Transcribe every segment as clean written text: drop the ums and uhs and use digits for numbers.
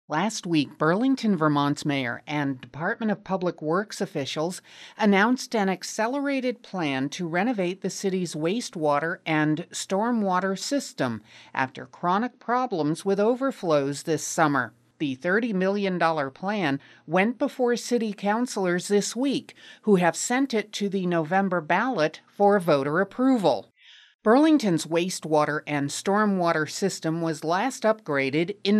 Last week, Burlington, Vermont's mayor and Department of Public Works officials announced an accelerated plan to renovate the city's wastewater and stormwater system after chronic problems with overflows this summer. The $30 million plan went before city councilors this week, who have sent it to the November ballot for voter approval. Burlington's wastewater and stormwater system was last upgraded in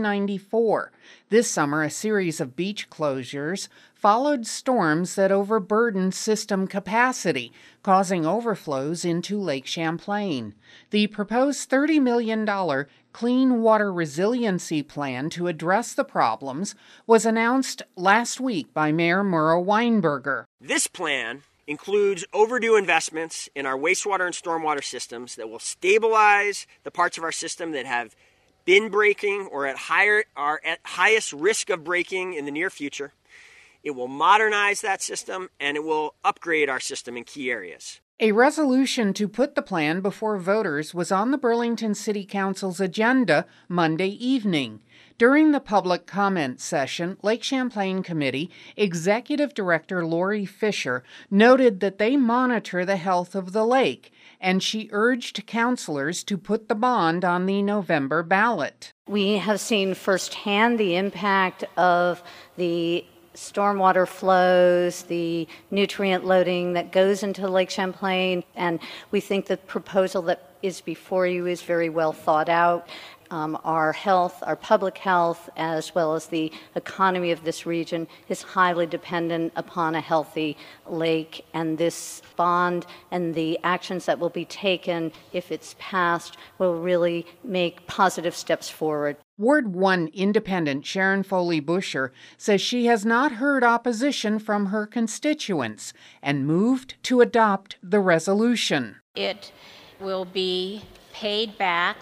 1994. This summer, a series of beach closures followed storms that overburdened system capacity, causing overflows into Lake Champlain. The proposed $30 million Clean Water Resiliency Plan to address the problems was announced last week by Mayor Murrow Weinberger. This plan includes overdue investments in our wastewater and stormwater systems that will stabilize the parts of our system that have been breaking or are at highest risk of breaking in the near future. It will modernize that system, and it will upgrade our system in key areas. A resolution to put the plan before voters was on the Burlington City Council's agenda Monday evening. During the public comment session, Lake Champlain Committee Executive Director Lori Fisher noted that they monitor the health of the lake, and she urged councilors to put the bond on the November ballot. We have seen firsthand the impact of the stormwater flows, the nutrient loading that goes into Lake Champlain, and we think the proposal that is before you is very well thought out. Our health, our public health, as well as the economy of this region is highly dependent upon a healthy lake, and this bond and the actions that will be taken if it's passed will really make positive steps forward. Ward 1 Independent Sharon Foley Busher says she has not heard opposition from her constituents and moved to adopt the resolution. It will be paid back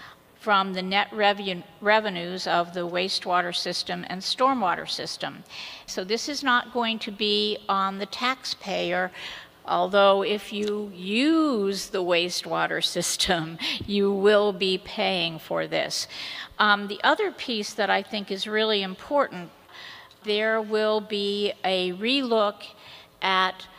from the net revenues of the wastewater system and stormwater system. So this is not going to be on the taxpayer, although if you use the wastewater system, you will be paying for this. The other piece that I think is really important, there will be a relook at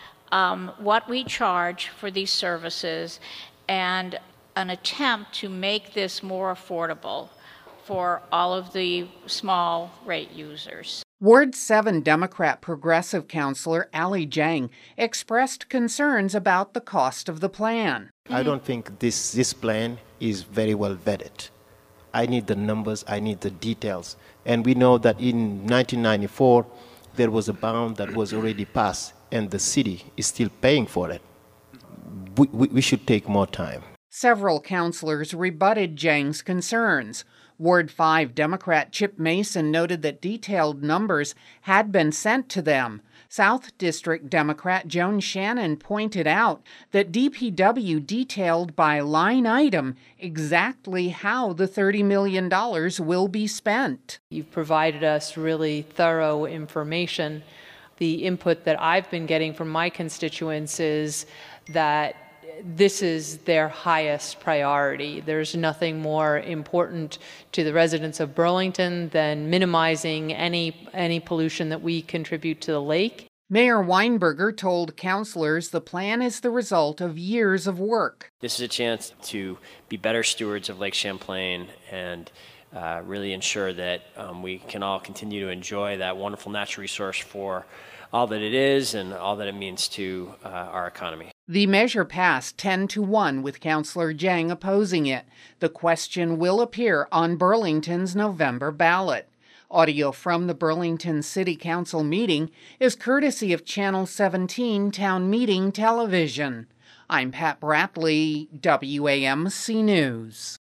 what we charge for these services and an attempt to make this more affordable for all of the small rate users. Ward 7 Democrat Progressive Councilor Ali Jang expressed concerns about the cost of the plan. I don't think this plan is very well vetted. I need the numbers, I need the details. And we know that in 1994, there was a bond that was already passed, and the city is still paying for it. We should take more time. Several councilors rebutted Jang's concerns. Ward 5 Democrat Chip Mason noted that detailed numbers had been sent to them. South District Democrat Joan Shannon pointed out that DPW detailed by line item exactly how the $30 million will be spent. You've provided us really thorough information. The input that I've been getting from my constituents is that this is their highest priority. There's nothing more important to the residents of Burlington than minimizing any pollution that we contribute to the lake. Mayor Weinberger told councilors the plan is the result of years of work. This is a chance to be better stewards of Lake Champlain and really ensure that we can all continue to enjoy that wonderful natural resource for all that it is and all that it means to our economy. The measure passed 10-1 with Councilor Jang opposing it. The question will appear on Burlington's November ballot. Audio from the Burlington City Council meeting is courtesy of Channel 17 Town Meeting Television. I'm Pat Bratley, WAMC News.